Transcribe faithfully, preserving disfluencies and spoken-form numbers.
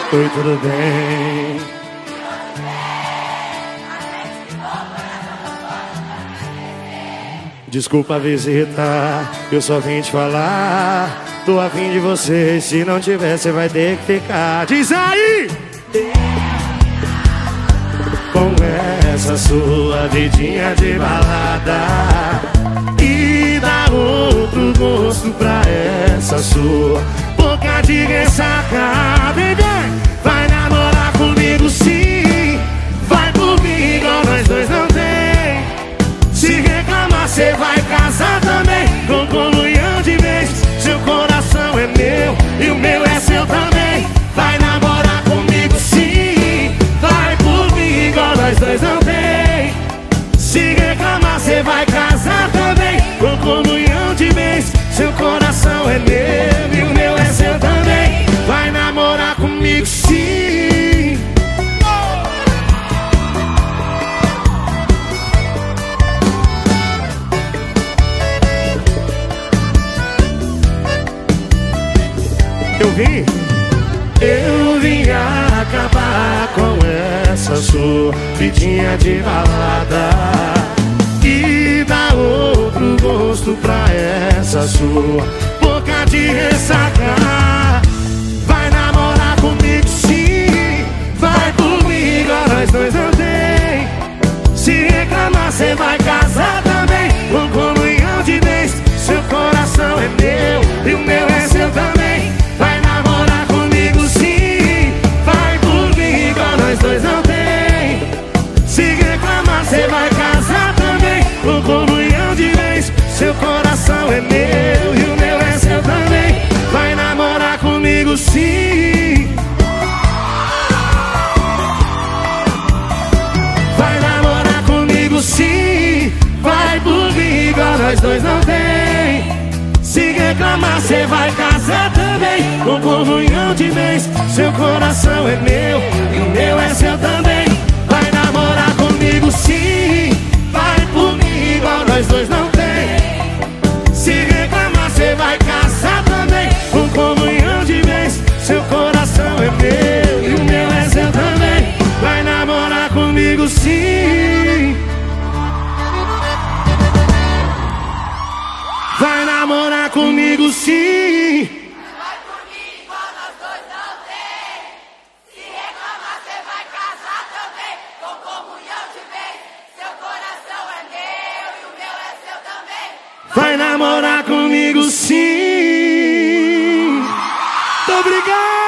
Oi, tudo bem? Desculpa a visita, eu só vim te falar. Tô afim de você, se não tiver, você vai ter que ficar. Diz aí! Com essa sua vidinha de balada e dá outro gosto pra essa sua boca de ressaca. Baby, vai namorar comigo sim, vai por mim igual nós dois não tem. Se reclamar cê vai casar também, com comunhão de vez. Seu coração é meu e o meu é seu também. Vai namorar comigo sim, vai por mim igual nós dois não tem. Se reclamar cê vai casar também, com comunhão de vez. Seu coração é meu e o meu é seu também. Vai namorar comigo sim. Eu vim, eu vim acabar com essa sua vidinha de balada e dar outro gosto pra essa sua boca de ressaca. Vai namorar comigo sim, vai por mim igual nós dois não tem. Se reclamar cê vai casar também, com comunhão de vez. Seu coração é meu e o meu é seu também. Vai namorar comigo sim, vai por mim igual nós dois não tem. Se reclamar cê vai casar também, com comunhão de vez. Seu coração é meu e o meu é seu também. Vai namorar comigo sim. Vai namorar comigo sim, vai por mim igual nós dois não tem. Se reclamar cê vai casar também, com comunhão de vez. Seu coração é meu e o meu é seu também. Vai namorar comigo sim, vai por mim igual nós dois não tem. Se reclamar cê vai casar também, com comunhão de vez. Seu coração é meu e o meu é seu também. Vai namorar comigo sim. Vai namorar comigo sim. Vai por mim igual nós dois não tem. Se reclamar cê vai casar também, com comunhão de vez. Seu coração é meu e o meu é seu também. Vai namorar comigo sim. Muito obrigado.